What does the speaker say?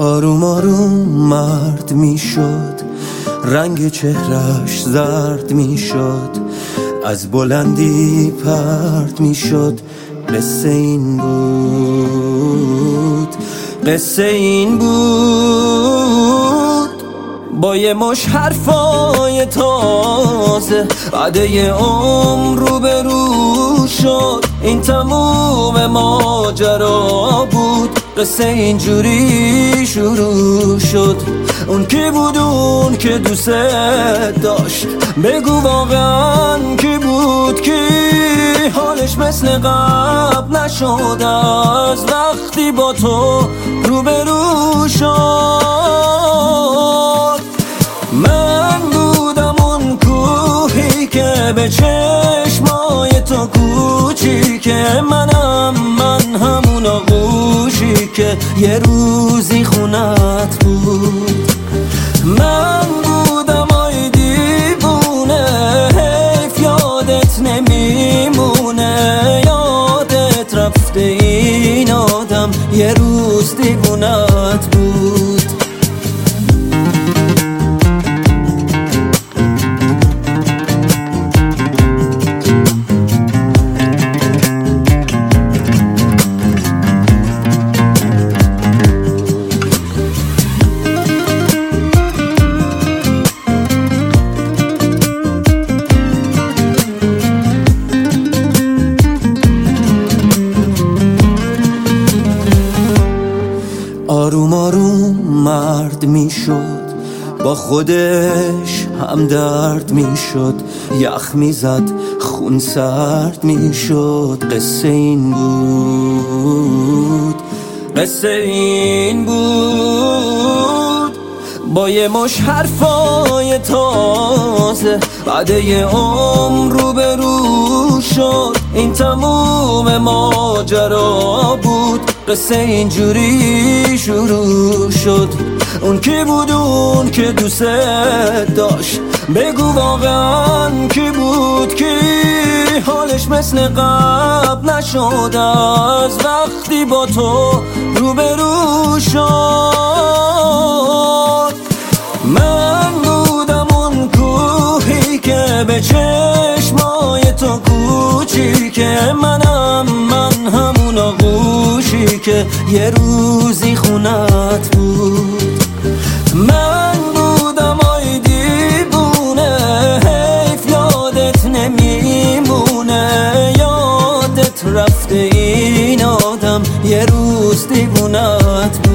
آروم آروم مرد میشد، رنگ چهرش زرد میشد، از بلندی پرد میشد. قصه این بود، قصه این بود. با یه مش حرفای تازه بعد یه عمر رو به رو شد. این تموم ماجرا بود، قصه اینجوری شروع شد. اون کی بود اون که دوست داشت؟ بگو واقعا کی بود؟ کی حالش مثل قبل نشد از وقتی با تو روبرو شد؟ من بودم اون کوهی که به چشمای تو کوچیکه، من همون آغوشی که یه روزی خونت بود. من بودم آی دیوونه، حیف یادت نمیمونه، یادت رفته این آدم یه روز دیوونت بود. آروم آروم مرد میشد، با خودش هم درد میشد، یخ میزد خون سرد میشد. قصه این بود، قصه این بود. با یه مش حرفای تازه بعد یه عمر رو به رو شد. این تموم ماجرا بود، قصه اینجوری شروع شد. اون کی بود اون که دوست داشت؟ بگو واقعا کی بود؟ کی حالش مثل قبل نشد از وقتی با تو روبرو شد؟ من بودم اون کوهی که به چشمای تو کوچیکه، من همون آغوشی که یه روزی خونت بود. من بودم آی دیوونه، حیف یادت نمیمونه، یادت رفته این آدم یه روز دیوونت بود.